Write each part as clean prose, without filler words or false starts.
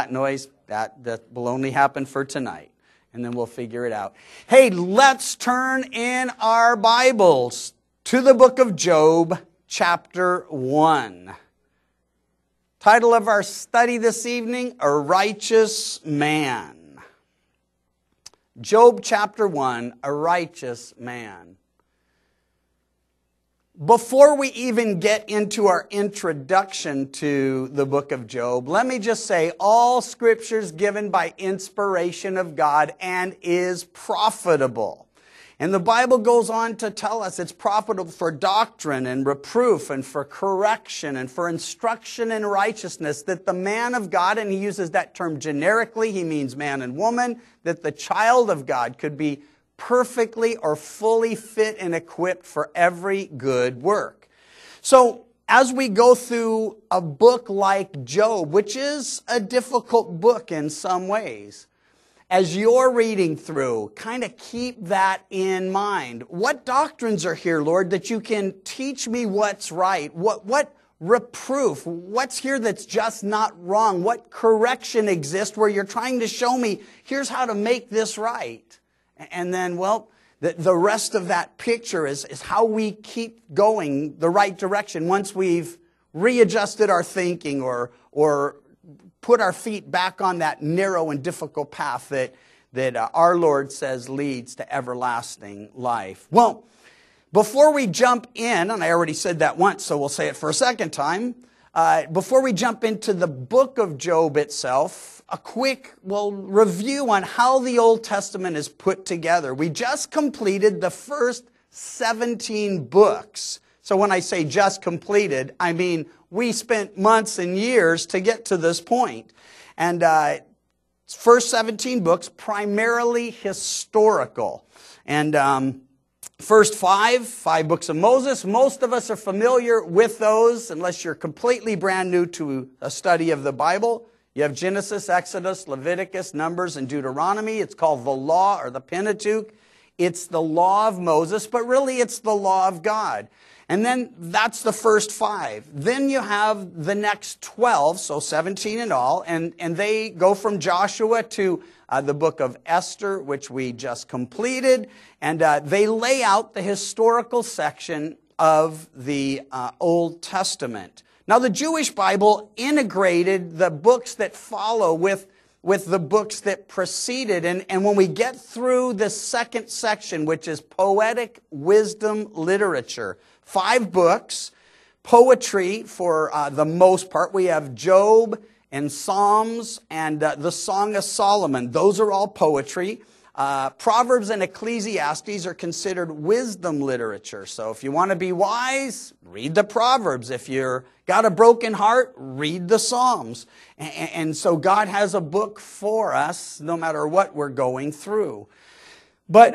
that noise? That will only happen for tonight. And then we'll figure it out. Hey, let's turn in our Bibles to the book of Job, chapter 1. Title of our study this evening, A Righteous Man. Job chapter 1, A Righteous Man. Before we even get into our introduction to the book of Job, let me just say all Scripture is given by inspiration of God and is profitable. And the Bible goes on to tell us it's profitable for doctrine and reproof and for correction and for instruction in righteousness, that the man of God, and he uses that term generically, he means man and woman, that the child of God could be perfectly or fully fit and equipped for every good work. So as we go through a book like Job, which is a difficult book in some ways, as you're reading through, kind of keep that in mind. What doctrines are here, Lord, that you can teach me what's right? What reproof? What's here that's just not wrong? What correction exists where you're trying to show me, here's how to make this right? And then, well, the rest of that picture is how we keep going the right direction once we've readjusted our thinking or put our feet back on that narrow and difficult path that our Lord says leads to everlasting life. Well, before we jump in, and I already said that once, so we'll say it for a second time, before we jump into the book of Job itself, a quick review on how the Old Testament is put together. We just completed the first 17 books. So when I say just completed, I mean we spent months and years to get to this point. And first 17 books, primarily historical. And first five books of Moses, most of us are familiar with those, unless you're completely brand new to a study of the Bible. You have Genesis, Exodus, Leviticus, Numbers, and Deuteronomy. It's called the Law or the Pentateuch. It's the Law of Moses, but really it's the Law of God. And then that's the first 5. Then you have the next 12, so 17 in all, and they go from Joshua to the book of Esther, which we just completed, and they lay out the historical section of the Old Testament. Now, the Jewish Bible integrated the books that follow with the books that preceded. And when we get through the second section, which is poetic wisdom literature, 5 books, poetry for the most part. We have Job and Psalms and the Song of Solomon. Those are all poetry. Proverbs and Ecclesiastes are considered wisdom literature. So if you want to be wise, read the Proverbs. If you're got a broken heart, read the Psalms. And so God has a book for us no matter what we're going through. But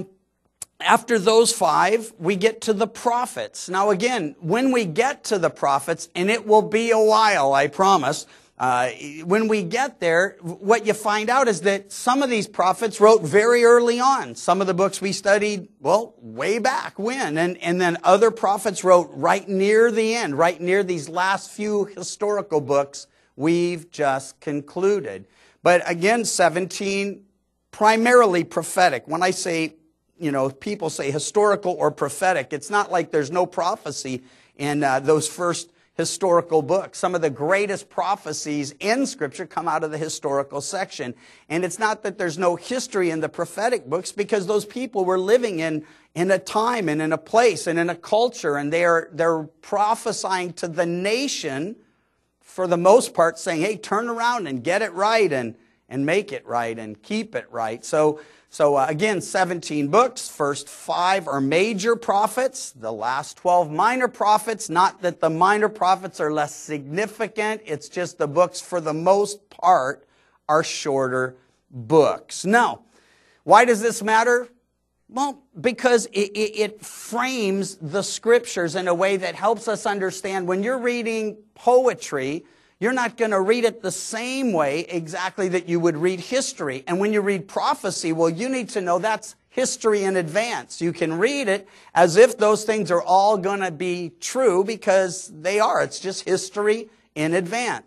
after those 5, we get to the prophets. Now again, when we get to the prophets, and it will be a while, I promise, when we get there, what you find out is that some of these prophets wrote very early on. Some of the books we studied, way back when. And then other prophets wrote right near the end, right near these last few historical books we've just concluded. But again, 17, primarily prophetic. When I say, people say historical or prophetic, it's not like there's no prophecy in those first historical books. Some of the greatest prophecies in Scripture come out of the historical section. And it's not that there's no history in the prophetic books, because those people were living in a time and in a place and in a culture, and they're prophesying to the nation for the most part, saying, hey, turn around and get it right and make it right and keep it right. So again, 17 books. First 5 are major prophets. The last 12 minor prophets. Not that the minor prophets are less significant. It's just the books, for the most part, are shorter books. Now, why does this matter? Well, because it frames the Scriptures in a way that helps us understand when you're reading poetry, you're not going to read it the same way exactly that you would read history. And when you read prophecy, you need to know that's history in advance. You can read it as if those things are all going to be true, because they are. It's just history in advance.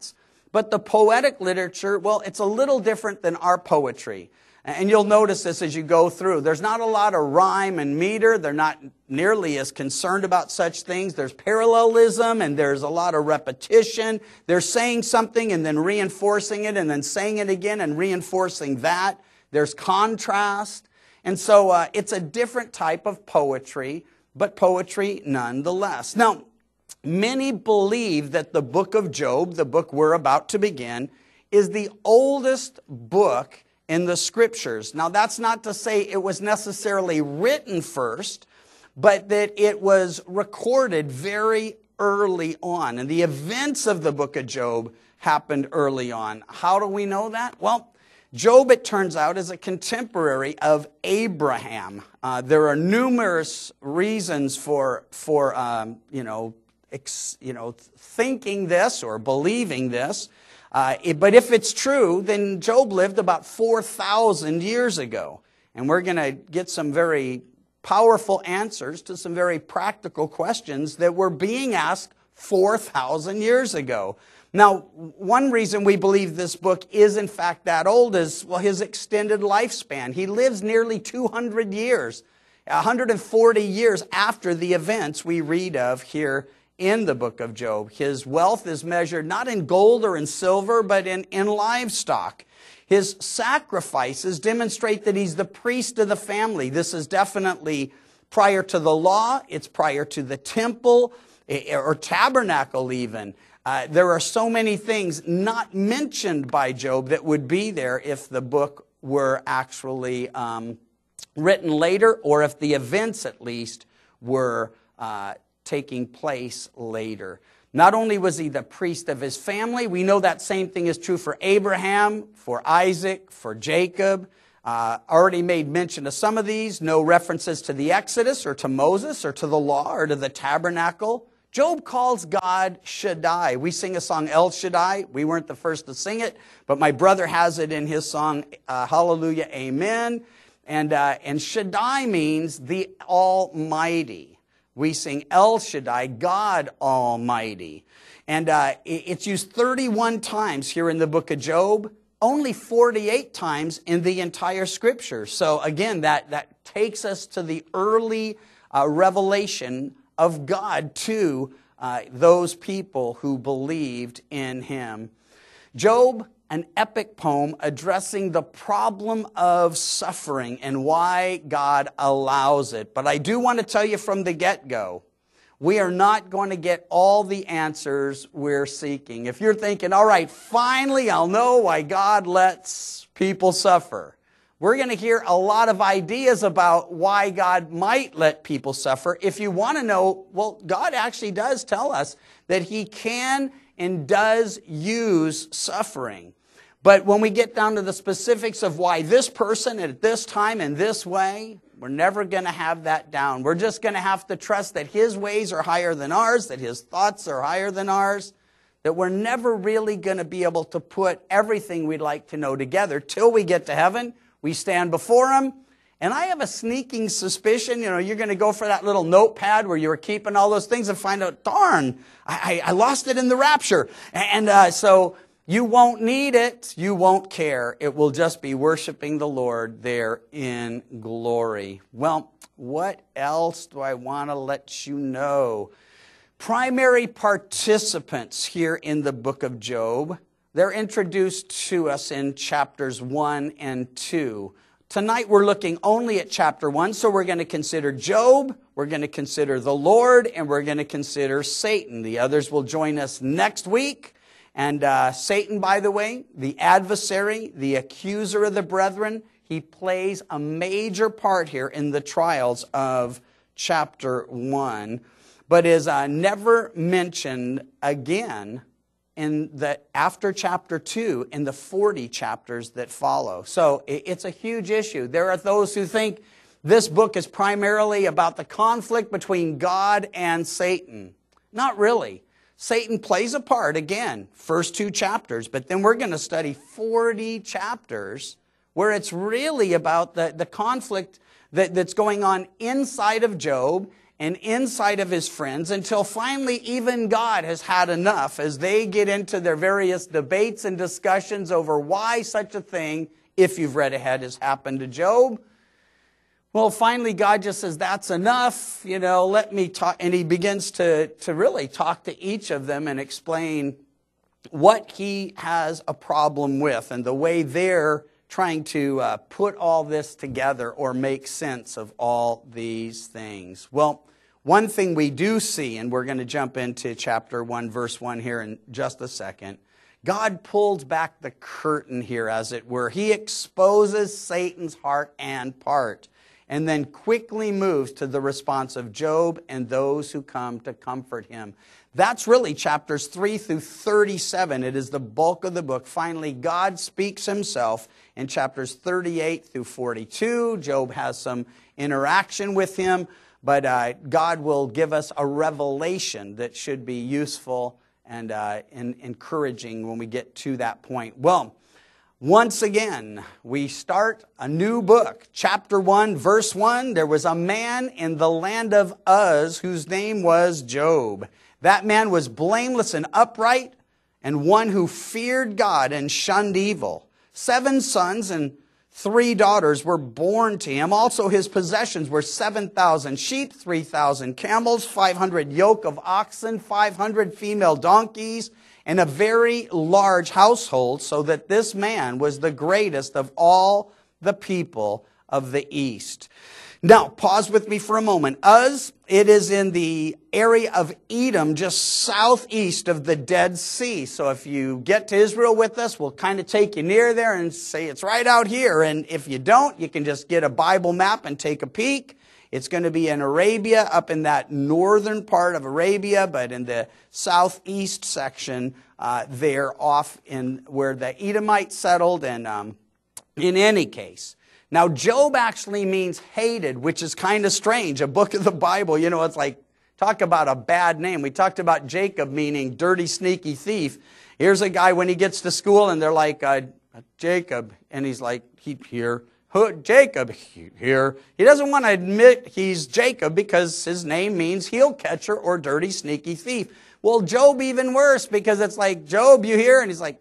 But the poetic literature, well, it's a little different than our poetry. And you'll notice this as you go through. There's not a lot of rhyme and meter. They're not nearly as concerned about such things. There's parallelism and there's a lot of repetition. They're saying something and then reinforcing it and then saying it again and reinforcing that. There's contrast. And so it's a different type of poetry, but poetry nonetheless. Now, many believe that the book of Job, the book we're about to begin, is the oldest book in the Scriptures. Now, that's not to say it was necessarily written first, but that it was recorded very early on. And the events of the book of Job happened early on. How do we know that? Well, Job, it turns out, is a contemporary of Abraham. There are numerous reasons for thinking this or believing this. But if it's true, then Job lived about 4,000 years ago. And we're going to get some very powerful answers to some very practical questions that were being asked 4,000 years ago. Now, one reason we believe this book is in fact that old is, well, his extended lifespan. He lives nearly 200 years, 140 years after the events we read of here in the book of Job. His wealth is measured not in gold or in silver, but in livestock. His sacrifices demonstrate that he's the priest of the family. This is definitely prior to the law. It's prior to the temple or tabernacle even. There are so many things not mentioned by Job that would be there if the book were actually written later, or if the events at least were taking place later. Not only was he the priest of his family, we know that same thing is true for Abraham, for Isaac, for Jacob. Already made mention of some of these. No references to the Exodus or to Moses or to the law or to the tabernacle. Job calls God Shaddai. We sing a song, El Shaddai. We weren't the first to sing it, but my brother has it in his song, Hallelujah, Amen. And Shaddai means the Almighty. We sing El Shaddai, God Almighty. And it's used 31 times here in the book of Job, only 48 times in the entire Scripture. So again, that takes us to the early revelation of God to those people who believed in Him. Job, an epic poem addressing the problem of suffering and why God allows it. But I do want to tell you from the get-go, we are not going to get all the answers we're seeking. If you're thinking, all right, finally I'll know why God lets people suffer. We're going to hear a lot of ideas about why God might let people suffer. If you want to know, well, God actually does tell us that He can and does use suffering. But when we get down to the specifics of why this person at this time in this way, we're never going to have that down. We're just going to have to trust that His ways are higher than ours, that His thoughts are higher than ours, that we're never really going to be able to put everything we'd like to know together till we get to heaven. We stand before Him. And I have a sneaking suspicion, you're going to go for that little notepad where you were keeping all those things and find out, darn, I lost it in the rapture. And so you won't need it. You won't care. It will just be worshiping the Lord there in glory. Well, what else do I want to let you know? Primary participants here in the book of Job, they're introduced to us in chapters 1 and 2. Tonight we're looking only at chapter 1, so we're going to consider Job, we're going to consider the Lord, and we're going to consider Satan. The others will join us next week. And Satan, by the way, the adversary, the accuser of the brethren, he plays a major part here in the trials of chapter 1, but is never mentioned again after chapter 2 in the 40 chapters that follow. So it's a huge issue. There are those who think this book is primarily about the conflict between God and Satan. Not really. Satan plays a part, again, first 2 chapters, but then we're going to study 40 chapters where it's really about the conflict that's going on inside of Job and insight of his friends until finally even God has had enough as they get into their various debates and discussions over why such a thing, if you've read ahead, has happened to Job. Well, finally God just says, that's enough, let me talk. And he begins to really talk to each of them and explain what he has a problem with and the way they're trying to put all this together or make sense of all these things. Well, one thing we do see, and we're going to jump into chapter 1, verse 1 here in just a second, God pulls back the curtain here, as it were. He exposes Satan's heart and part, and then quickly moves to the response of Job and those who come to comfort him. That's really chapters 3 through 37. It is the bulk of the book. Finally, God speaks himself in chapters 38 through 42. Job has some interaction with him, but God will give us a revelation that should be useful and encouraging when we get to that point. Well, once again, we start a new book. Chapter 1, verse 1, there was a man in the land of Uz whose name was Job. That man was blameless and upright, and one who feared God and shunned evil. 7 sons and 3 daughters were born to him. Also his possessions were 7,000 sheep, 3,000 camels, 500 yoke of oxen, 500 female donkeys, and a very large household, so that this man was the greatest of all the people of the East. Now, pause with me for a moment. Uz, it is in the area of Edom, just southeast of the Dead Sea. So if you get to Israel with us, we'll kind of take you near there and say it's right out here. And if you don't, you can just get a Bible map and take a peek. It's going to be in Arabia, up in that northern part of Arabia, but in the southeast section there off in where the Edomites settled. And in any case, now Job actually means hated, which is kind of strange. A book of the Bible, it's like, talk about a bad name. We talked about Jacob meaning dirty, sneaky thief. Here's a guy when he gets to school and they're like, Jacob, and he's like, here. Jacob here. He doesn't want to admit he's Jacob because his name means heel catcher or dirty, sneaky thief. Well, Job even worse, because it's like, Job, you here? And he's like,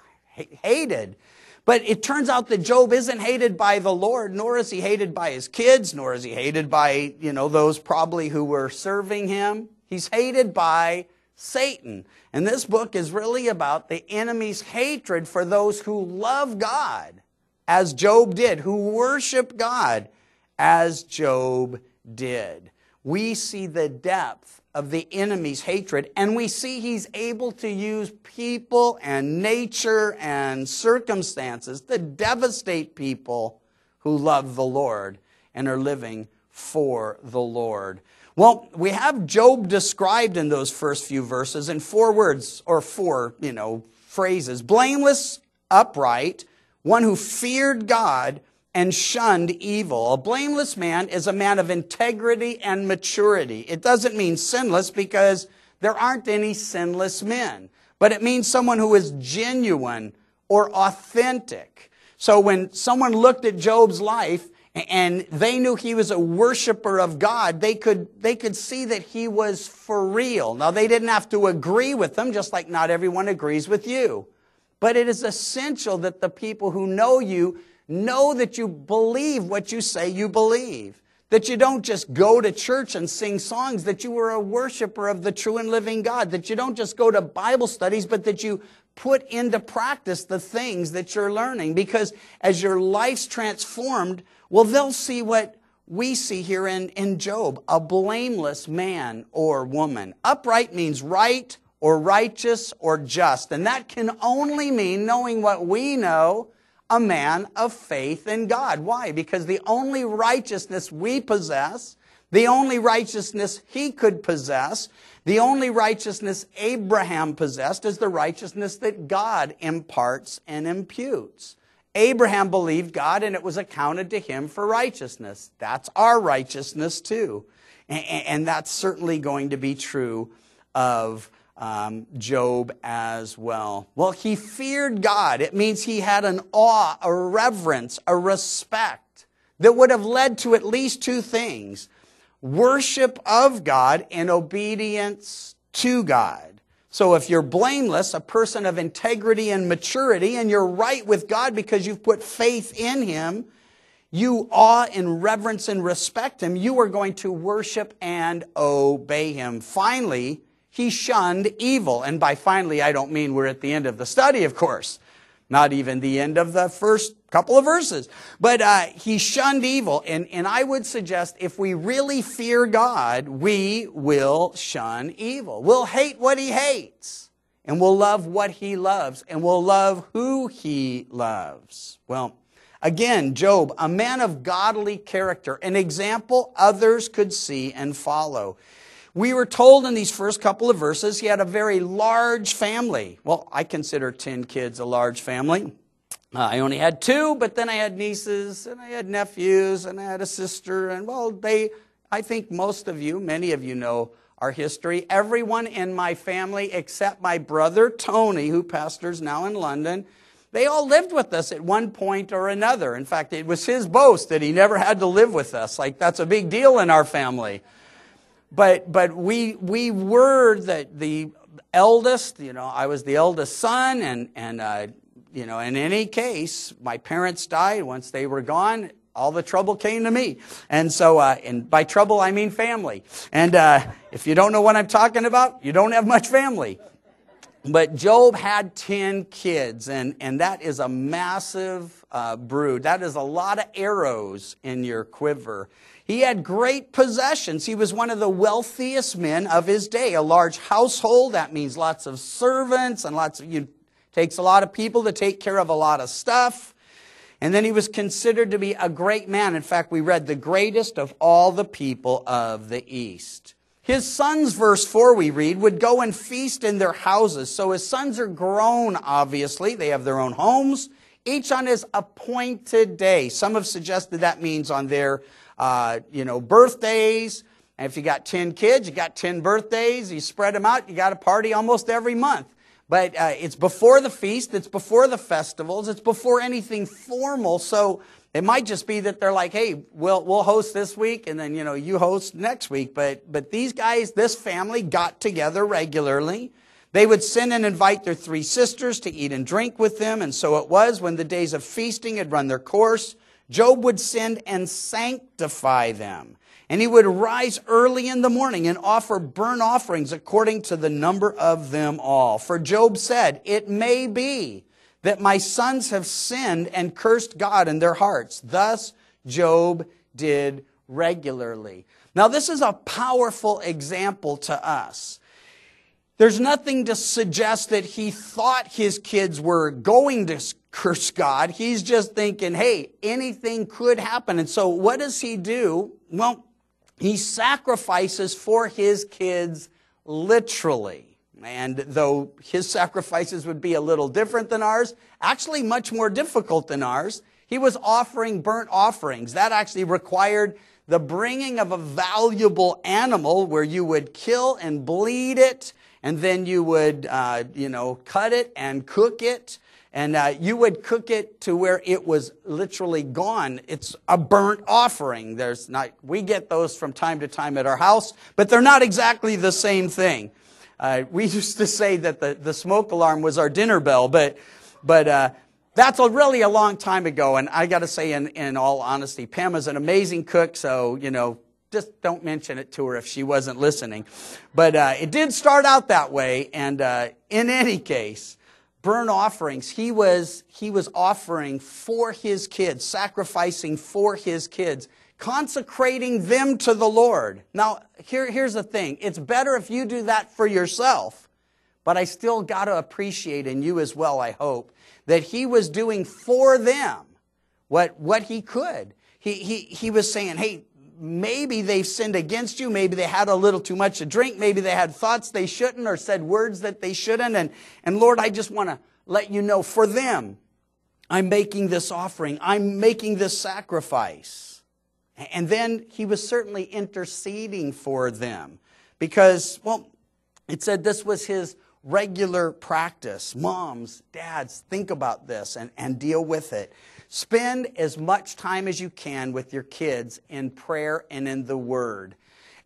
hated. But it turns out that Job isn't hated by the Lord, nor is he hated by his kids, nor is he hated by, those probably who were serving him. He's hated by Satan. And this book is really about the enemy's hatred for those who love God, as Job did, who worship God, as Job did. We see the depth of the enemy's hatred, and we see he's able to use people and nature and circumstances to devastate people who love the Lord and are living for the Lord. Well, we have Job described in those first few verses in 4 words, or 4, phrases. Blameless, upright, one who feared God and shunned evil. A blameless man is a man of integrity and maturity. It doesn't mean sinless, because there aren't any sinless men. But it means someone who is genuine or authentic. So when someone looked at Job's life and they knew he was a worshiper of God, they could see that he was for real. Now, they didn't have to agree with him, just like not everyone agrees with you. But it is essential that the people who know you know that you believe what you say you believe. That you don't just go to church and sing songs, that you are a worshiper of the true and living God. That you don't just go to Bible studies, but that you put into practice the things that you're learning. Because as your life's transformed, well, they'll see what we see here in Job, a blameless man or woman. Upright means right, or righteous, or just. And that can only mean, knowing what we know, a man of faith in God. Why? Because the only righteousness we possess, the only righteousness he could possess, the only righteousness Abraham possessed is the righteousness that God imparts and imputes. Abraham believed God and it was accounted to him for righteousness. That's our righteousness too. And that's certainly going to be true of Job as well. Well, he feared God. It means he had an awe, a reverence, a respect that would have led to at least 2 things. worship of God and obedience to God. So if you're blameless, a person of integrity and maturity, and you're right with God because you've put faith in Him, you awe and reverence and respect Him, you are going to worship and obey Him. Finally, he shunned evil. And by finally, I don't mean we're at the end of the study, of course. Not even the end of the first couple of verses. But he shunned evil. And I would suggest if we really fear God, we will shun evil. We'll hate what He hates. And we'll love what He loves. And we'll love who He loves. Well, again, Job, a man of godly character, an example others could see and follow. We were told in these first couple of verses he had a very large family. Well, I consider 10 kids a large family. I only had 2, but then I had nieces, and I had nephews, and I had a sister. And well, I think many of you know our history. Everyone in my family except my brother Tony, who pastors now in London, they all lived with us at one point or another. In fact, it was his boast that he never had to live with us. Like, that's a big deal in our family. But we were the eldest. I was the eldest son, and in any case, my parents died. Once they were gone, all the trouble came to me. And so, and by trouble I mean family. And if you don't know what I'm talking about, you don't have much family. But Job had 10 kids, and that is a massive brood. That is a lot of arrows in your quiver. He had great possessions. He was one of the wealthiest men of his day. A large household, that means lots of servants and takes a lot of people to take care of a lot of stuff. And then he was considered to be a great man. In fact, we read the greatest of all the people of the East. His sons, verse 4 we read, would go and feast in their houses. So his sons are grown, obviously. They have their own homes, each on his appointed day. Some have suggested that means on their birthdays. And if you got 10 kids, you got 10 birthdays. You spread them out, you got a party almost every month. But it's before the feast, it's before the festivals, it's before anything formal. So it might just be that they're like, hey, we'll host this week, and then you host next week. But these guys, this family, got together regularly. They would send and invite their 3 sisters to eat and drink with them. And so it was when the days of feasting had run their course, Job would send and sanctify them. And he would rise early in the morning and offer burnt offerings according to the number of them all. For Job said, it may be that my sons have sinned and cursed God in their hearts. Thus Job did regularly. Now this is a powerful example to us. There's nothing to suggest that he thought his kids were going to curse God. He's just thinking, hey, anything could happen. And so what does he do? Well, he sacrifices for his kids literally. And though his sacrifices would be a little different than ours, actually much more difficult than ours, he was offering burnt offerings. That actually required the bringing of a valuable animal where you would kill and bleed it, and then you would, cut it and cook it. And you would cook it to where it was literally gone. It's a burnt offering. We get those from time to time at our house, but they're not exactly the same thing. We used to say that the smoke alarm was our dinner bell, but that's really a long time ago. And I got to say, in all honesty, Pam is an amazing cook, so just don't mention it to her if she wasn't listening. But it did start out that way, and in any case, burnt offerings, he was offering for his kids, sacrificing for his kids, consecrating them to the Lord. Now, here's the thing. It's better if you do that for yourself, but I still got to appreciate, and you as well, I hope, that he was doing for them what he could. He was saying, hey, maybe they've sinned against you. Maybe they had a little too much to drink. Maybe they had thoughts they shouldn't or said words that they shouldn't. And Lord, I just want to let you know for them, I'm making this offering. I'm making this sacrifice. And then he was certainly interceding for them because, it said this was his regular practice. Moms, dads, think about this and deal with it. Spend as much time as you can with your kids in prayer and in the Word.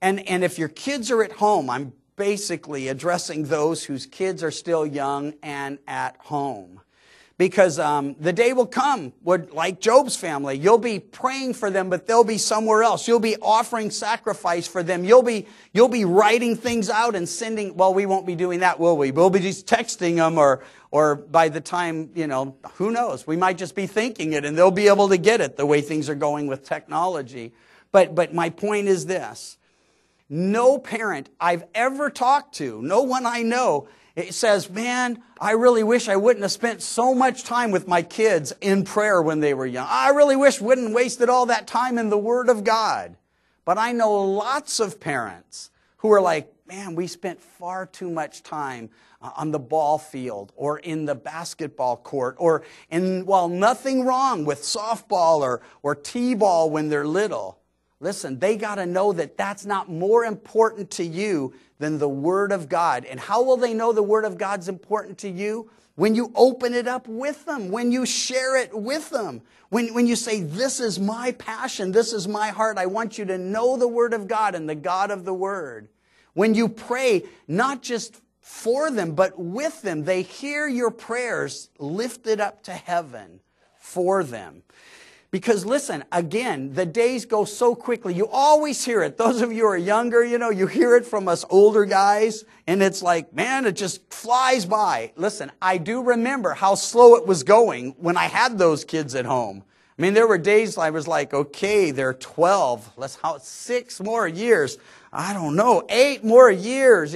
And if your kids are at home, I'm basically addressing those whose kids are still young and at home. Because the day will come, like Job's family, you'll be praying for them, but they'll be somewhere else. You'll be offering sacrifice for them. You'll be writing things out and sending. Well, we won't be doing that, will we? We'll be just texting them, or by the time, who knows? We might just be thinking it, and they'll be able to get it the way things are going with technology. But my point is this. No parent I've ever talked to, no one I know, it says, man, I really wish I wouldn't have spent so much time with my kids in prayer when they were young. I really wish I wouldn't have wasted all that time in the Word of God. But I know lots of parents who are like, man, we spent far too much time on the ball field or in the basketball court while nothing wrong with softball or t-ball when they're little. Listen, they got to know that that's not more important to you than the Word of God. And how will they know the Word of God's important to you? When you open it up with them, when you share it with them, when you say, this is my passion, this is my heart, I want you to know the Word of God and the God of the Word. When you pray, not just for them, but with them, they hear your prayers lifted up to heaven for them. Because listen, again, the days go so quickly. You always hear it. Those of you who are younger, you hear it from us older guys, and it's like, man, it just flies by. Listen, I do remember how slow it was going when I had those kids at home. I mean, there were days I was like, okay, they're 12. 6 more years. I don't know, 8 more years,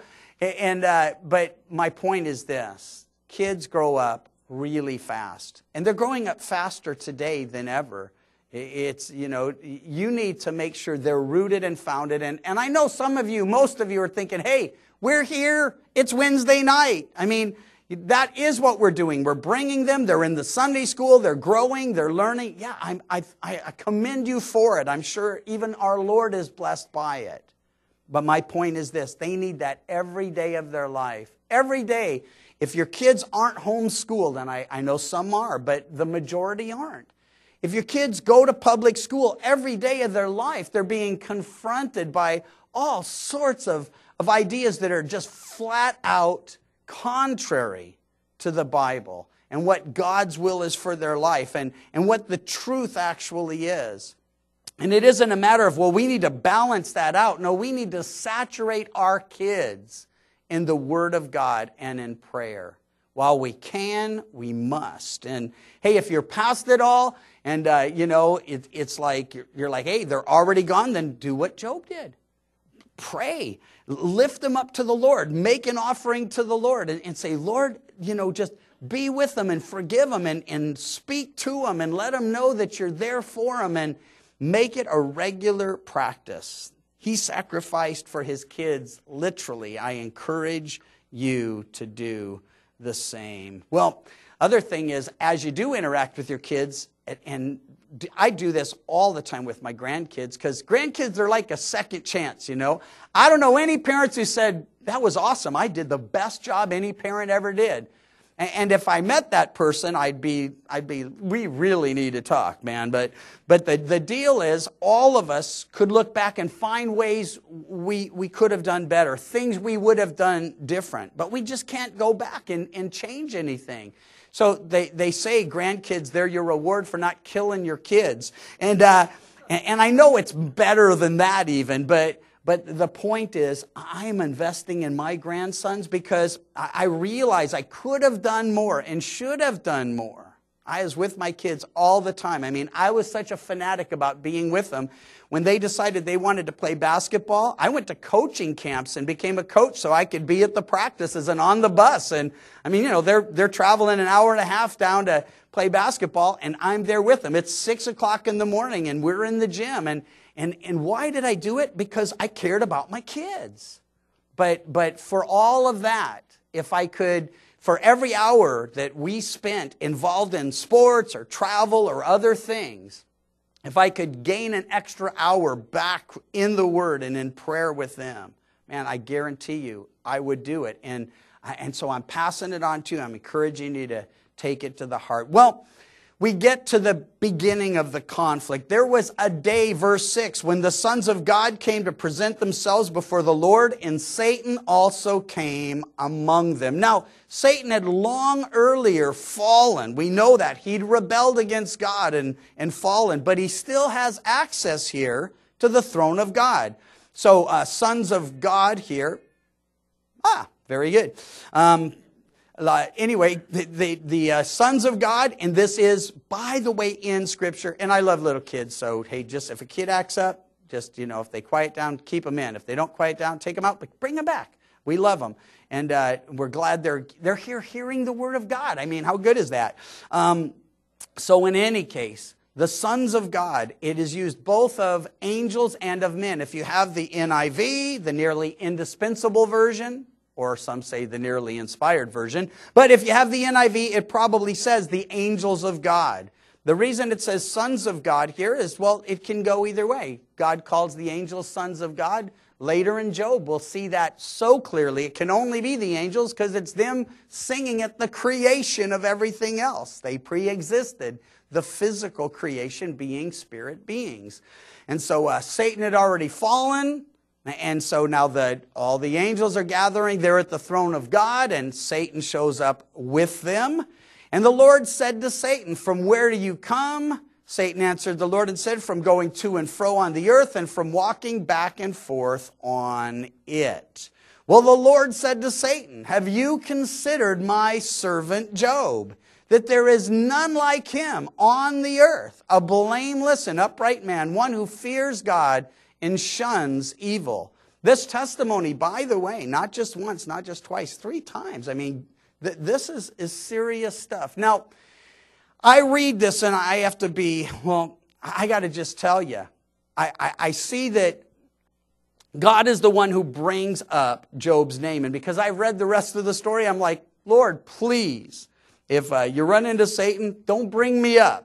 But my point is this. Kids grow up really fast. And they're growing up faster today than ever. It's, you need to make sure they're rooted and founded. And I know most of you are thinking, hey, we're here. It's Wednesday night. I mean, that is what we're doing. We're bringing them. They're in the Sunday school. They're growing. They're learning. Yeah, I commend you for it. I'm sure even our Lord is blessed by it. But my point is this. They need that every day of their life. Every day. If your kids aren't homeschooled, and I know some are, but the majority aren't. If your kids go to public school every day of their life, they're being confronted by all sorts of ideas that are just flat out contrary to the Bible and what God's will is for their life and what the truth actually is. And it isn't a matter of, well, we need to balance that out. No, we need to saturate our kids in the Word of God and in prayer. While we can, we must. And hey, if you're past it all, and it's like you're like, hey, they're already gone, then do what Job did. Pray. Lift them up to the Lord. Make an offering to the Lord and say, Lord, just be with them and forgive them and speak to them and let them know that you're there for them and make it a regular practice. He sacrificed for his kids, literally. I encourage you to do the same. Well, other thing is, as you do interact with your kids, and I do this all the time with my grandkids, because grandkids are like a second chance, I don't know any parents who said, that was awesome. I did the best job any parent ever did. And if I met that person, we really need to talk, man. But the deal is, all of us could look back and find ways we could have done better, things we would have done different. But we just can't go back and change anything. So they say grandkids, they're your reward for not killing your kids. And I know it's better than that even, but the point is, I am investing in my grandsons because I realize I could have done more and should have done more. I was with my kids all the time. I mean, I was such a fanatic about being with them. When they decided they wanted to play basketball, I went to coaching camps and became a coach so I could be at the practices and on the bus. And I mean, they're traveling an hour and a half down to play basketball, and I'm there with them. It's 6 o'clock in the morning, and we're in the gym. And why did I do it? Because I cared about my kids. But for all of that, if I could, for every hour that we spent involved in sports or travel or other things, if I could gain an extra hour back in the Word and in prayer with them, man, I guarantee you I would do it. And so I'm passing it on to you. I'm encouraging you to take it to the heart. Well, we get to the beginning of the conflict. There was a day, verse 6, when the sons of God came to present themselves before the Lord, and Satan also came among them. Now, Satan had long earlier fallen. We know that. He'd rebelled against God and fallen, but he still has access here to the throne of God. So, sons of God here. Very good. Anyway, the sons of God, and this is, by the way, in Scripture, and I love little kids, so hey, just if a kid acts up, just, if they quiet down, keep them in. If they don't quiet down, take them out, but bring them back. We love them, and we're glad they're here hearing the Word of God. I mean, how good is that? So in any case, the sons of God, it is used both of angels and of men. If you have the NIV, the nearly indispensable version, or some say the nearly inspired version. But if you have the NIV, it probably says the angels of God. The reason it says sons of God here is, well, it can go either way. God calls the angels sons of God. Later in Job, we'll see that so clearly. It can only be the angels because it's them singing at the creation of everything else. They pre-existed the physical creation being spirit beings. And so Satan had already fallen. And so now all the angels are gathering. They're at the throne of God, and Satan shows up with them. And the Lord said to Satan, "From where do you come?" Satan answered the Lord and said, "From going to and fro on the earth, and from walking back and forth on it." Well, the Lord said to Satan, "Have you considered my servant Job, that there is none like him on the earth, a blameless and upright man, one who fears God and shuns evil?" This testimony, by the way, not just once, not just twice, 3 times. I mean, this is serious stuff. Now, I read this and I have to be, I got to just tell you, I see that God is the one who brings up Job's name. And because I read the rest of the story, I'm like, Lord, please, if you run into Satan, don't bring me up.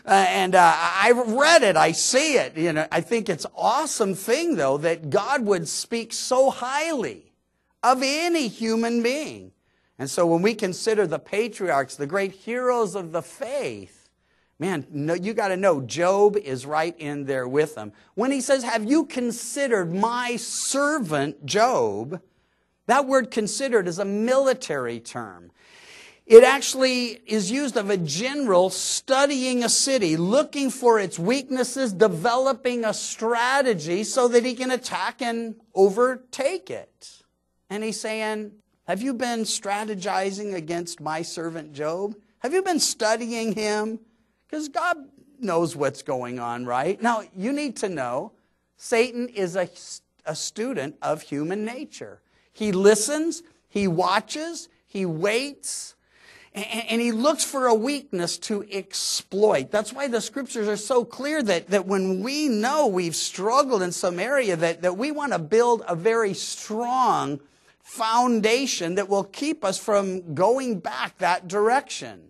I read it. I see it. I think it's an awesome thing, though, that God would speak so highly of any human being. And so when we consider the patriarchs, the great heroes of the faith, man, you got to know Job is right in there with them. When he says, "Have you considered my servant Job?" that word "considered" is a military term. It actually is used of a general studying a city, looking for its weaknesses, developing a strategy so that he can attack and overtake it. And he's saying, have you been strategizing against my servant Job? Have you been studying him? Because God knows what's going on, right? Now, you need to know, Satan is a student of human nature. He listens, he watches, he waits, and he looks for a weakness to exploit. That's why the Scriptures are so clear that when we know we've struggled in some area, that we want to build a very strong foundation that will keep us from going back that direction.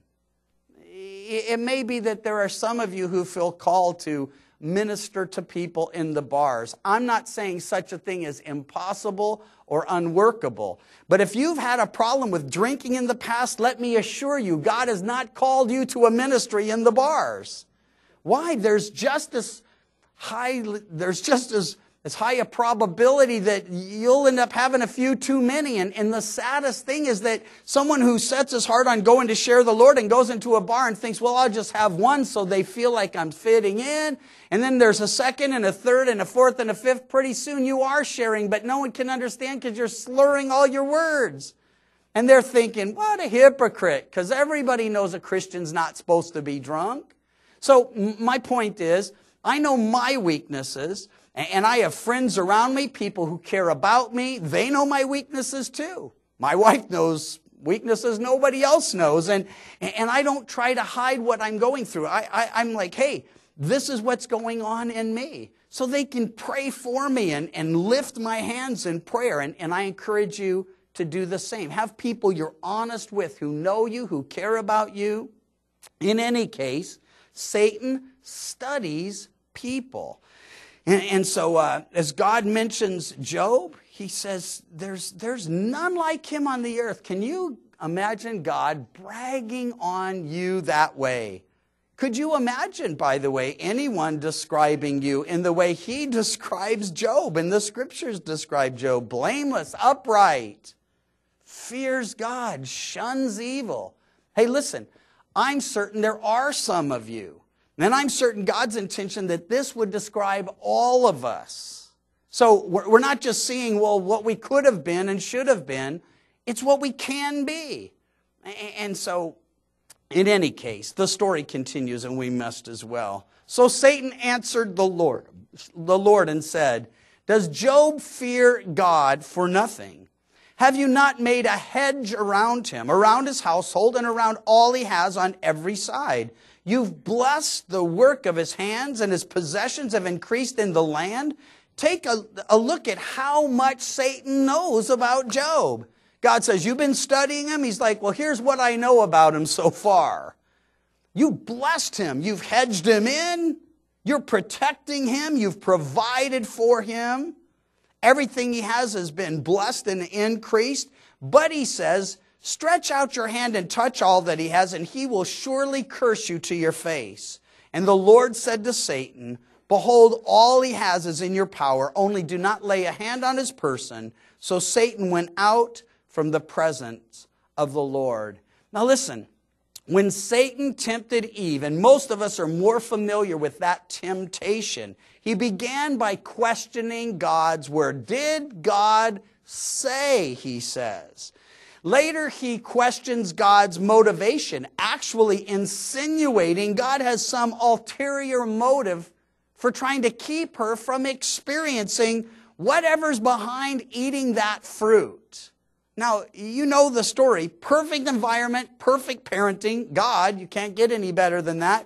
It may be that there are some of you who feel called to minister to people in the bars. I'm not saying such a thing is impossible or unworkable. But if you've had a problem with drinking in the past, let me assure you, God has not called you to a ministry in the bars. Why? There's just as high a probability that you'll end up having a few too many. And the saddest thing is that someone who sets his heart on going to share the Lord and goes into a bar and thinks, well, I'll just have one so they feel like I'm fitting in. And then there's a second and a third and a fourth and a fifth. Pretty soon you are sharing, but no one can understand because you're slurring all your words. And they're thinking, what a hypocrite, because everybody knows a Christian's not supposed to be drunk. So my point is, I know my weaknesses. And I have friends around me, people who care about me. They know my weaknesses too. My wife knows weaknesses nobody else knows. And I don't try to hide what I'm going through. I'm like, hey, this is what's going on in me. So they can pray for me and lift my hands in prayer. And I encourage you to do the same. Have people you're honest with, who know you, who care about you. In any case, Satan studies people. And so as God mentions Job, he says, there's none like him on the earth. Can you imagine God bragging on you that way? Could you imagine, by the way, anyone describing you in the way he describes Job and the scriptures describe Job? Blameless, upright, fears God, shuns evil. Hey, listen, I'm certain there are some of you. And I'm certain God's intention that this would describe all of us. So we're not just seeing, well, what we could have been and should have been. It's what we can be. And so, in any case, the story continues, and we must as well. So Satan answered the Lord and said, "Does Job fear God for nothing? Have you not made a hedge around him, around his household, and around all he has on every side? You've blessed the work of his hands, and his possessions have increased in the land." Take a look at how much Satan knows about Job. God says, you've been studying him? He's like, well, here's what I know about him so far. You blessed him. You've hedged him in. You're protecting him. You've provided for him. Everything he has been blessed and increased. But he says, stretch out your hand and touch all that he has, and he will surely curse you to your face. And the Lord said to Satan, behold, all he has is in your power. Only do not lay a hand on his person. So Satan went out from the presence of the Lord. Now listen, when Satan tempted Eve, and most of us are more familiar with that temptation, he began by questioning God's word. Did God say, he says? Later, he questions God's motivation, actually insinuating God has some ulterior motive for trying to keep her from experiencing whatever's behind eating that fruit. Now, you know the story. Perfect environment, perfect parenting. God, you can't get any better than that.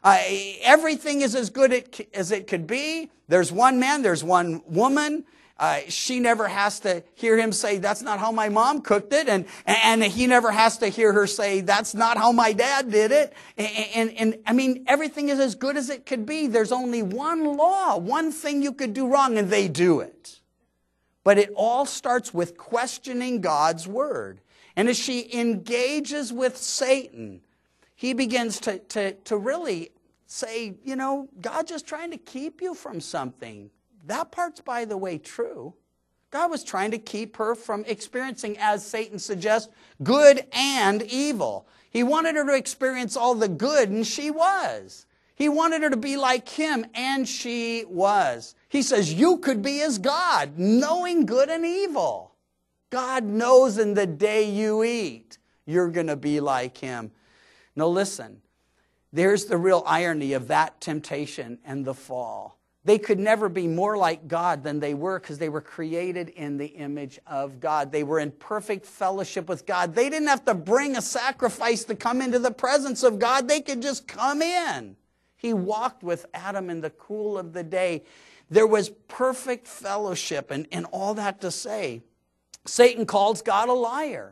Everything is as good as it could be. There's one man, there's one woman. She never has to hear him say, that's not how my mom cooked it. And he never has to hear her say, that's not how my dad did it. And I mean, everything is as good as it could be. There's only one law, one thing you could do wrong, and they do it. But it all starts with questioning God's word. And as she engages with Satan, he begins to really say, you know, God's just trying to keep you from something. That part's, by the way, true. God was trying to keep her from experiencing, as Satan suggests, good and evil. He wanted her to experience all the good, and she was. He wanted her to be like him, and she was. He says, you could be as God, knowing good and evil. God knows in the day you eat, you're going to be like him. Now listen, there's the real irony of that temptation and the fall. They could never be more like God than they were because they were created in the image of God. They were in perfect fellowship with God. They didn't have to bring a sacrifice to come into the presence of God. They could just come in. He walked with Adam in the cool of the day. There was perfect fellowship and all that to say. Satan calls God a liar.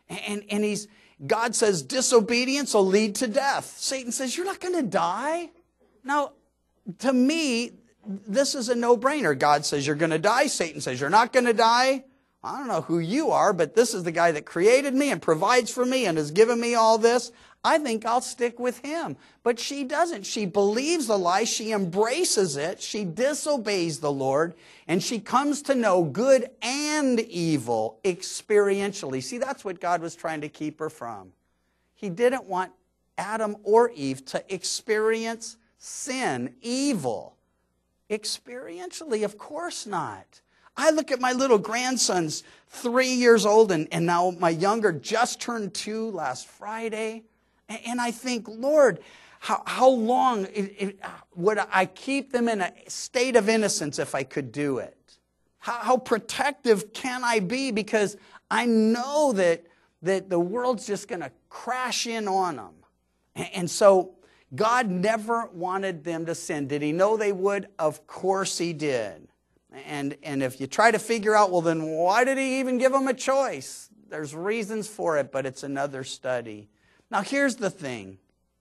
And God says disobedience will lead to death. Satan says, you're not going to die. Now, to me, this is a no-brainer. God says you're going to die. Satan says you're not going to die. I don't know who you are, but this is the guy that created me and provides for me and has given me all this. I think I'll stick with him. But she doesn't. She believes the lie. She embraces it. She disobeys the Lord. And she comes to know good and evil experientially. See, that's what God was trying to keep her from. He didn't want Adam or Eve to experience sin, evil. Experientially, of course not. I look at my little grandson's 3 years old, and now my younger just turned 2 last Friday. And I think, Lord, how long would I keep them in a state of innocence if I could do it? How protective can I be? Because I know that the world's just going to crash in on them. And so God never wanted them to sin. Did he know they would? Of course he did. And if you try to figure out, well, then why did he even give them a choice? There's reasons for it, but it's another study. Now, here's the thing.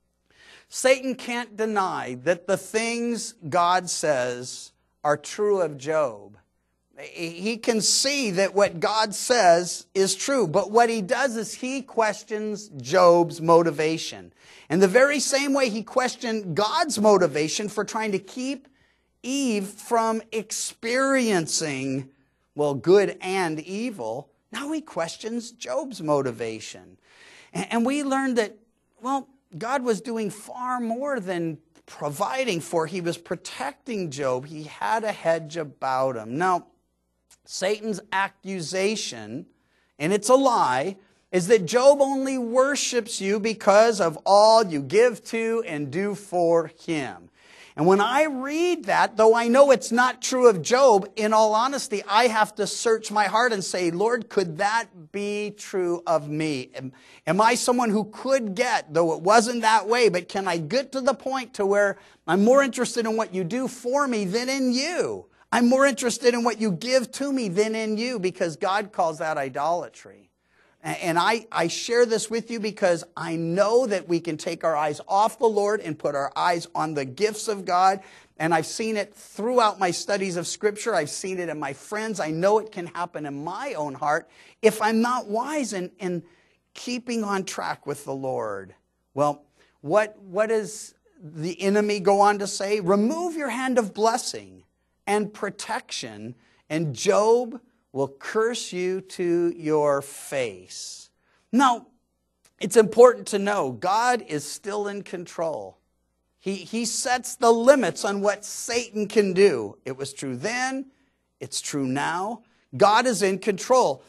Satan can't deny that the things God says are true of Job. He can see that what God says is true. But what he does is he questions Job's motivation. In the very same way he questioned God's motivation for trying to keep Eve from experiencing, well, good and evil, now he questions Job's motivation. And we learned that, well, God was doing far more than providing for. He was protecting Job. He had a hedge about him. Now, Satan's accusation, and it's a lie, is that Job only worships you because of all you give to and do for him. And when I read that, though I know it's not true of Job, in all honesty, I have to search my heart and say, Lord, could that be true of me? Am I someone who could get, though it wasn't that way, but can I get to the point to where I'm more interested in what you do for me than in you? I'm more interested in what you give to me than in you, because God calls that idolatry. And I share this with you because I know that we can take our eyes off the Lord and put our eyes on the gifts of God. And I've seen it throughout my studies of Scripture. I've seen it in my friends. I know it can happen in my own heart if I'm not wise in keeping on track with the Lord. Well, what does the enemy go on to say? Remove your hand of blessing and protection, and Job will curse you to your face. Now, it's important to know God is still in control. He sets the limits on what Satan can do. It was true then. It's true now. God is in control.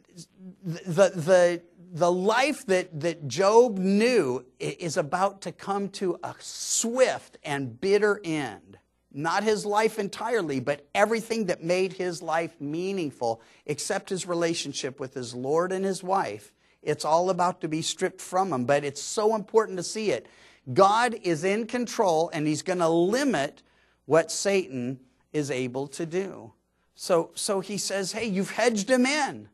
The life that Job knew is about to come to a swift and bitter end. Not his life entirely, but everything that made his life meaningful, except his relationship with his Lord and his wife. It's all about to be stripped from him, but it's so important to see it. God is in control, and he's going to limit what Satan is able to do. So he says, hey, you've hedged him in.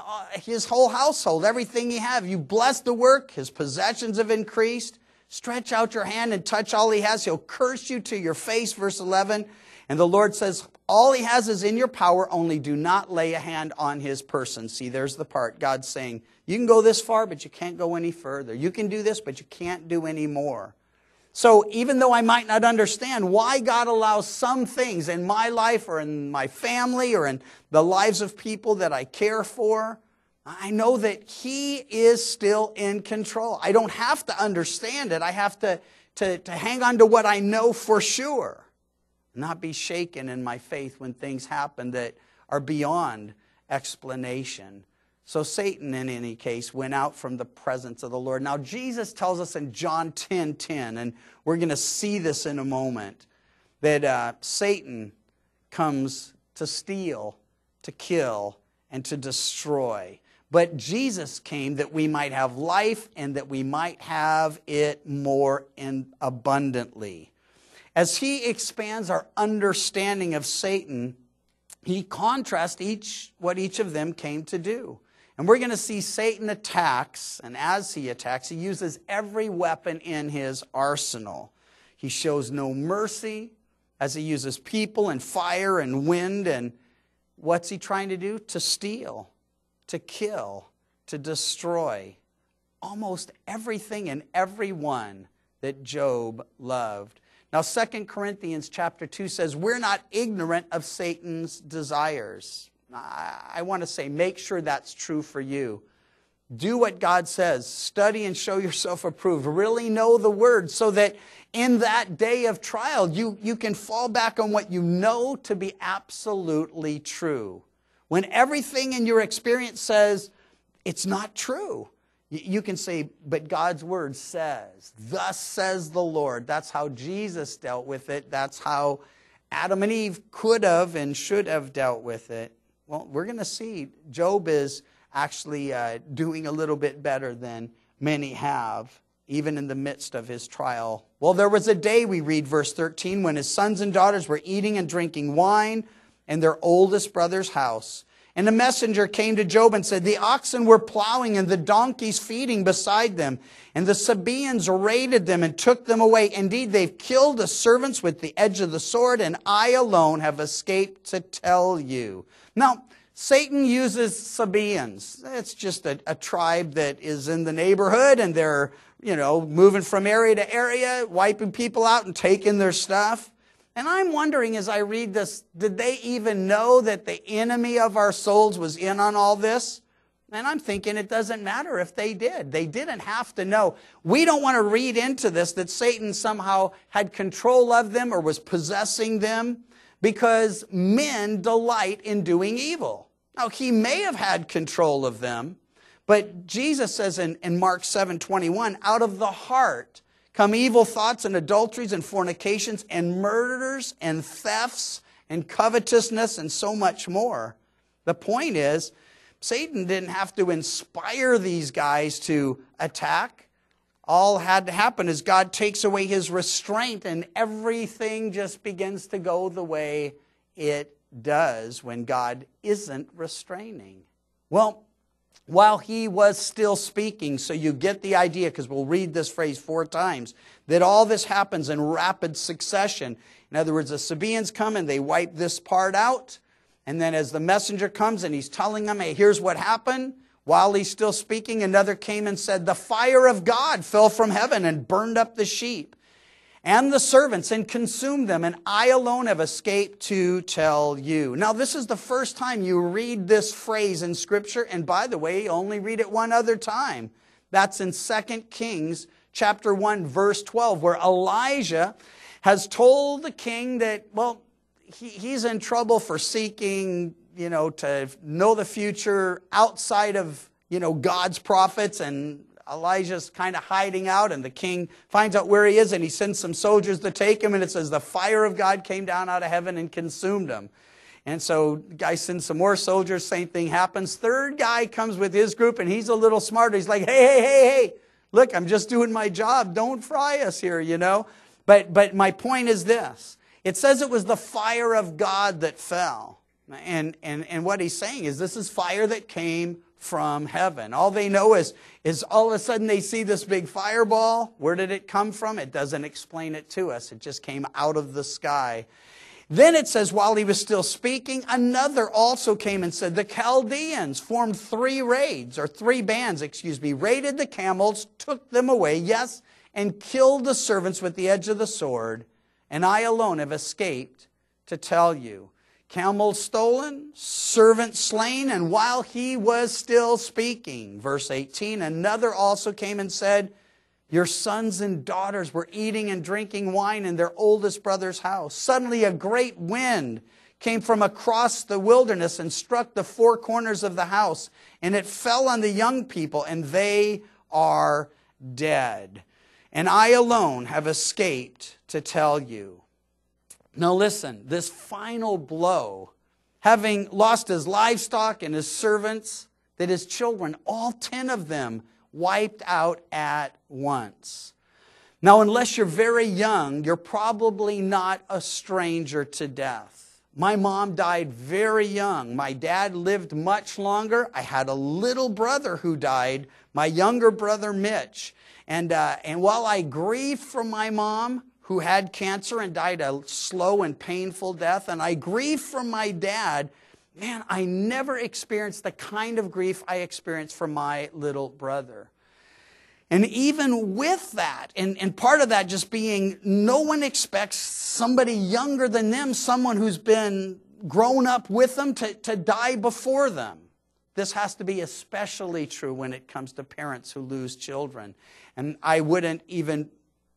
His whole household, everything he have, you blessed the work, his possessions have increased. Stretch out your hand and touch all he has. He'll curse you to your face, verse 11. And the Lord says, all he has is in your power, only do not lay a hand on his person. See, there's the part. God's saying, you can go this far, but you can't go any further. You can do this, but you can't do any more. So even though I might not understand why God allows some things in my life or in my family or in the lives of people that I care for, I know that he is still in control. I don't have to understand it. I have to hang on to what I know for sure. Not be shaken in my faith when things happen that are beyond explanation. So Satan, in any case, went out from the presence of the Lord. Now, Jesus tells us in John 10:10, and we're going to see this in a moment, that Satan comes to steal, to kill, and to destroy. But Jesus came that we might have life and that we might have it more abundantly. As he expands our understanding of Satan, he contrasts what each of them came to do. And we're going to see Satan attacks, and as he attacks, he uses every weapon in his arsenal. He shows no mercy as he uses people and fire and wind. And what's he trying to do? To steal, to kill, to destroy almost everything and everyone that Job loved. Now, 2 Corinthians chapter 2 says, we're not ignorant of Satan's desires. I want to say, make sure that's true for you. Do what God says. Study and show yourself approved. Really know the Word so that in that day of trial, you can fall back on what you know to be absolutely true. When everything in your experience says it's not true, you can say, but God's Word says, thus says the Lord. That's how Jesus dealt with it. That's how Adam and Eve could have and should have dealt with it. Well, we're going to see Job is actually doing a little bit better than many have, even in the midst of his trial. Well, there was a day, we read verse 13, when his sons and daughters were eating and drinking wine in their oldest brother's house. And the messenger came to Job and said, the oxen were plowing and the donkeys feeding beside them. And the Sabaeans raided them and took them away. Indeed, they've killed the servants with the edge of the sword, and I alone have escaped to tell you. Now, Satan uses Sabaeans. It's just a tribe that is in the neighborhood, and they're, moving from area to area, wiping people out and taking their stuff. And I'm wondering as I read this, did they even know that the enemy of our souls was in on all this? And I'm thinking it doesn't matter if they did. They didn't have to know. We don't want to read into this that Satan somehow had control of them or was possessing them, because men delight in doing evil. Now, he may have had control of them, but Jesus says in Mark 7:21, out of the heart come evil thoughts and adulteries and fornications and murders and thefts and covetousness and so much more. The point is, Satan didn't have to inspire these guys to attack. All had to happen is God takes away his restraint and everything just begins to go the way it does when God isn't restraining. Well, while he was still speaking, so you get the idea, because we'll read this phrase 4 times, that all this happens in rapid succession. In other words, the Sabaeans come and they wipe this part out. And then as the messenger comes and he's telling them, hey, here's what happened. While he's still speaking, another came and said, the fire of God fell from heaven and burned up the sheep and the servants and consumed them, and I alone have escaped to tell you. Now, this is the first time you read this phrase in Scripture, and by the way, you only read it one other time. That's in 2 Kings chapter 1, verse 12, where Elijah has told the king that, well, he's in trouble for seeking, to know the future outside of, God's prophets, and Elijah's kind of hiding out, and the king finds out where he is, and he sends some soldiers to take him, and it says the fire of God came down out of heaven and consumed him. And so the guy sends some more soldiers, same thing happens. Third guy comes with his group, and he's a little smarter. He's like, hey, look, I'm just doing my job. Don't fry us here, But my point is this. It says it was the fire of God that fell. And what he's saying is this is fire that came from heaven. All they know is all of a sudden they see this big fireball. Where did it come from? It doesn't explain it to us. It just came out of the sky. Then it says while he was still speaking, another also came and said, the Chaldeans formed 3 bands, raided the camels, took them away, yes, and killed the servants with the edge of the sword, and I alone have escaped to tell you. Camels stolen, servant slain, and while he was still speaking, verse 18, another also came and said, your sons and daughters were eating and drinking wine in their oldest brother's house. Suddenly a great wind came from across the wilderness and struck the 4 corners of the house, and it fell on the young people, and they are dead. And I alone have escaped to tell you. Now listen, this final blow, having lost his livestock and his servants, that his children, all 10 of them, wiped out at once. Now, unless you're very young, you're probably not a stranger to death. My mom died very young. My dad lived much longer. I had a little brother who died, my younger brother Mitch. And while I grieve for my mom, who had cancer and died a slow and painful death, and I grieve for my dad, man, I never experienced the kind of grief I experienced for my little brother. And even with that, and part of that just being no one expects somebody younger than them, someone who's been grown up with them, to die before them. This has to be especially true when it comes to parents who lose children. And I wouldn't even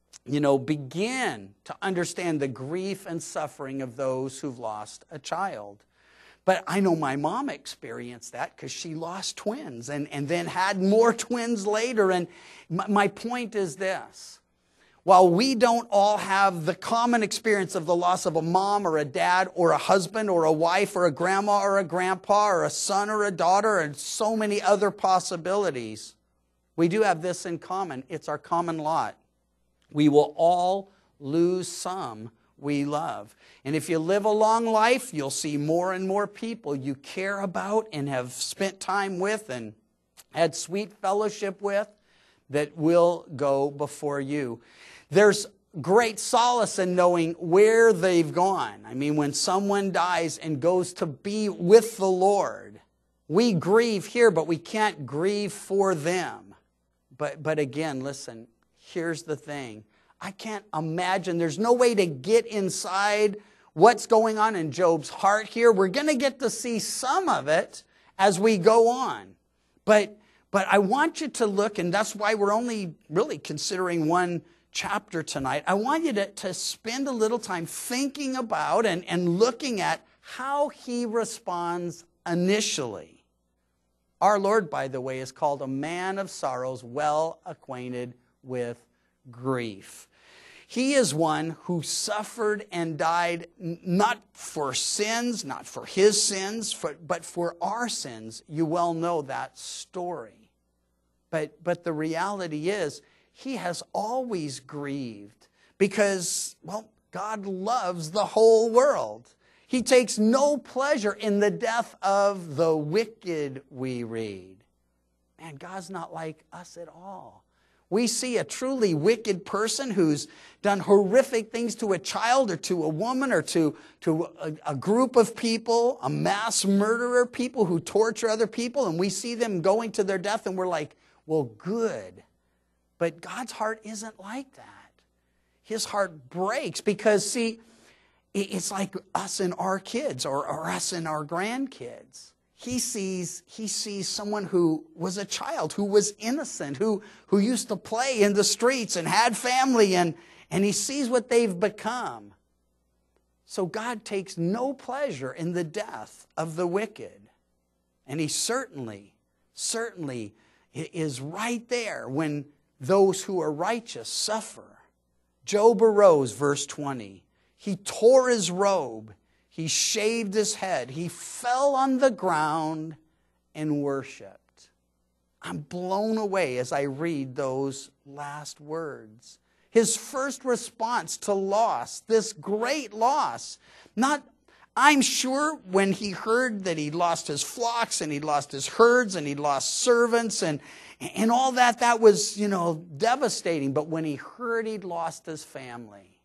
begin to understand the grief and suffering of those who've lost a child. But I know my mom experienced that because she lost twins and then had more twins later. And my point is this. While we don't all have the common experience of the loss of a mom or a dad or a husband or a wife or a grandma or a grandpa or a son or a daughter and so many other possibilities, we do have this in common. It's our common lot. We will all lose some we love. And if you live a long life, you'll see more and more people you care about and have spent time with and had sweet fellowship with that will go before you. There's great solace in knowing where they've gone. I mean, when someone dies and goes to be with the Lord, we grieve here, but we can't grieve for them. But again, listen, here's the thing. I can't imagine, there's no way to get inside what's going on in Job's heart here. We're going to get to see some of it as we go on. But I want you to look, and that's why we're only really considering one chapter tonight. I want you to spend a little time thinking about and looking at how he responds initially. Our Lord, by the way, is called a man of sorrows, well acquainted with grief. He is one who suffered and died not for sins, not for his sins, but for our sins. You well know that story. But the reality is, he has always grieved because, well, God loves the whole world. He takes no pleasure in the death of the wicked, we read. Man, God's not like us at all. We see a truly wicked person who's done horrific things to a child or to a woman or to a group of people, a mass murderer, people who torture other people, and we see them going to their death and we're like, well, good. But God's heart isn't like that. His heart breaks because, see, it's like us and our kids or us and our grandkids. He sees someone who was a child, who was innocent, who used to play in the streets and had family, and he sees what they've become. So God takes no pleasure in the death of the wicked. And he certainly is right there when those who are righteous suffer. Job arose, verse 20. He tore his robe. He shaved his head. He fell on the ground and worshiped. I'm blown away as I read those last words. His first response to loss, this great loss, I'm sure when he heard that he'd lost his flocks and he'd lost his herds and he'd lost servants and all that was, devastating. But when he heard he'd lost his family,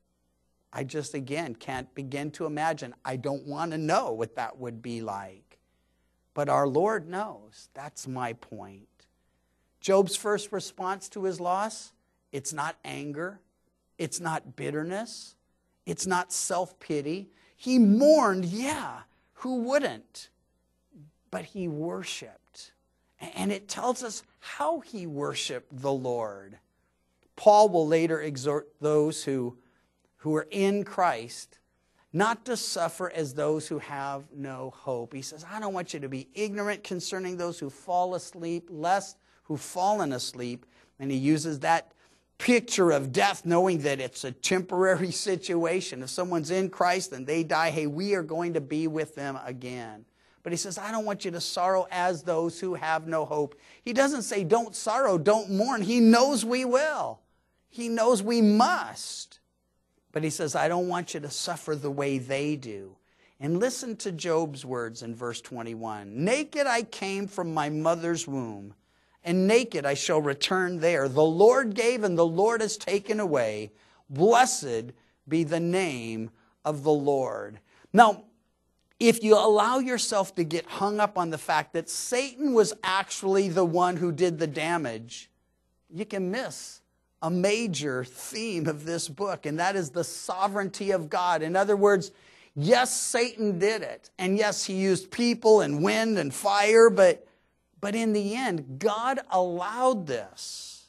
I just, again, can't begin to imagine. I don't want to know what that would be like. But our Lord knows. That's my point. Job's first response to his loss, it's not anger. It's not bitterness. It's not self-pity. He mourned, yeah, who wouldn't? But he worshiped. And it tells us how he worshiped the Lord. Paul will later exhort those who are in Christ not to suffer as those who have no hope. He says, I don't want you to be ignorant concerning those who fall asleep, lest who've fallen asleep. And he uses that picture of death, knowing that it's a temporary situation. If someone's in Christ and they die, hey, we are going to be with them again. But he says, I don't want you to sorrow as those who have no hope. He doesn't say don't sorrow, don't mourn. He knows we will. He knows we must. But he says, I don't want you to suffer the way they do. And listen to Job's words in verse 21. Naked I came from my mother's womb, and naked I shall return there. The Lord gave and the Lord has taken away. Blessed be the name of the Lord. Now, if you allow yourself to get hung up on the fact that Satan was actually the one who did the damage, you can miss a major theme of this book, and that is the sovereignty of God. In other words, yes, Satan did it, and yes, he used people and wind and fire, but in the end, God allowed this.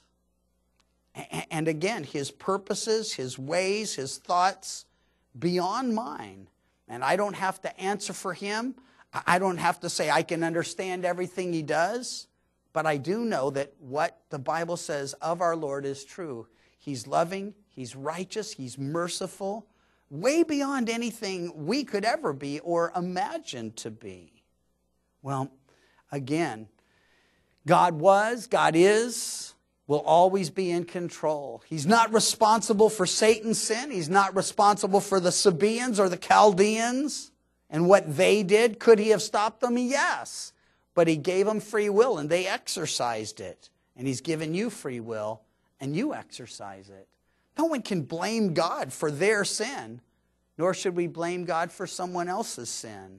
And again, his purposes, his ways, his thoughts, beyond mine. And I don't have to answer for him. I don't have to say I can understand everything he does. But I do know that what the Bible says of our Lord is true. He's loving, he's righteous, he's merciful, way beyond anything we could ever be or imagine to be. Well, again, God was, God is, will always be in control. He's not responsible for Satan's sin. He's not responsible for the Sabaeans or the Chaldeans and what they did. Could he have stopped them? Yes. But he gave them free will and they exercised it. And he's given you free will and you exercise it. No one can blame God for their sin, nor should we blame God for someone else's sin.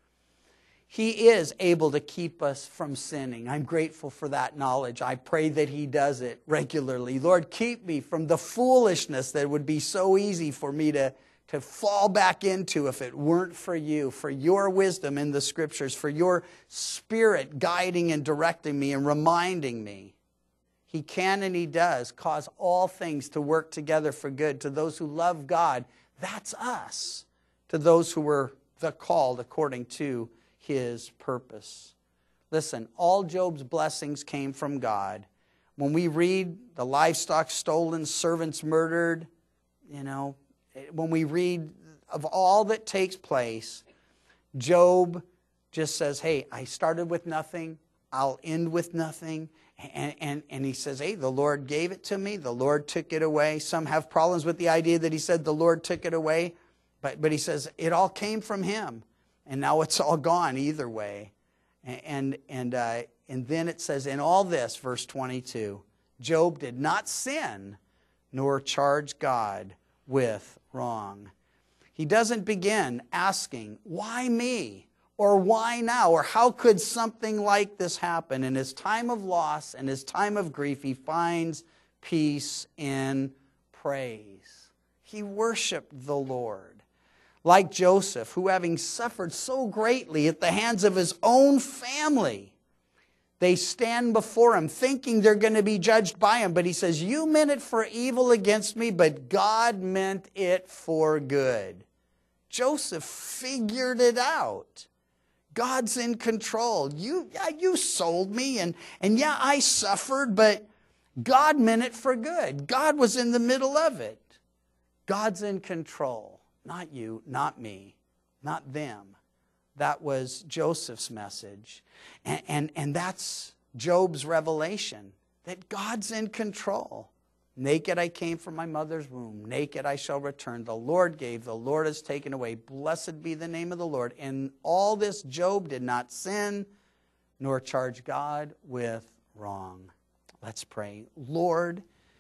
He is able to keep us from sinning. I'm grateful for that knowledge. I pray that he does it regularly. Lord, keep me from the foolishness that would be so easy for me to fall back into if it weren't for you, for your wisdom in the Scriptures, for your Spirit guiding and directing me and reminding me. He can and he does cause all things to work together for good to those who love God. That's us. To those who were the called according to his purpose. Listen, all Job's blessings came from God. When we read the livestock stolen, servants murdered, when we read of all that takes place, Job just says, hey, I started with nothing. I'll end with nothing. And he says, hey, the Lord gave it to me. The Lord took it away. Some have problems with the idea that he said the Lord took it away. But he says it all came from him. And now it's all gone either way. And then it says, in all this, verse 22, Job did not sin nor charge God with wrong. He doesn't begin asking, why me? Or why now? Or how could something like this happen? In his time of loss and his time of grief, he finds peace in praise. He worshiped the Lord. Like Joseph, who having suffered so greatly at the hands of his own family, they stand before him thinking they're going to be judged by him. But he says, you meant it for evil against me, but God meant it for good. Joseph figured it out. God's in control. You sold me, and yeah, I suffered, but God meant it for good. God was in the middle of it. God's in control. Not you, not me, not them. That was Joseph's message. And that's Job's revelation, that God's in control. Naked I came from my mother's womb. Naked I shall return. The Lord gave, the Lord has taken away. Blessed be the name of the Lord. In all this, Job did not sin, nor charge God with wrong. Let's pray. Lord,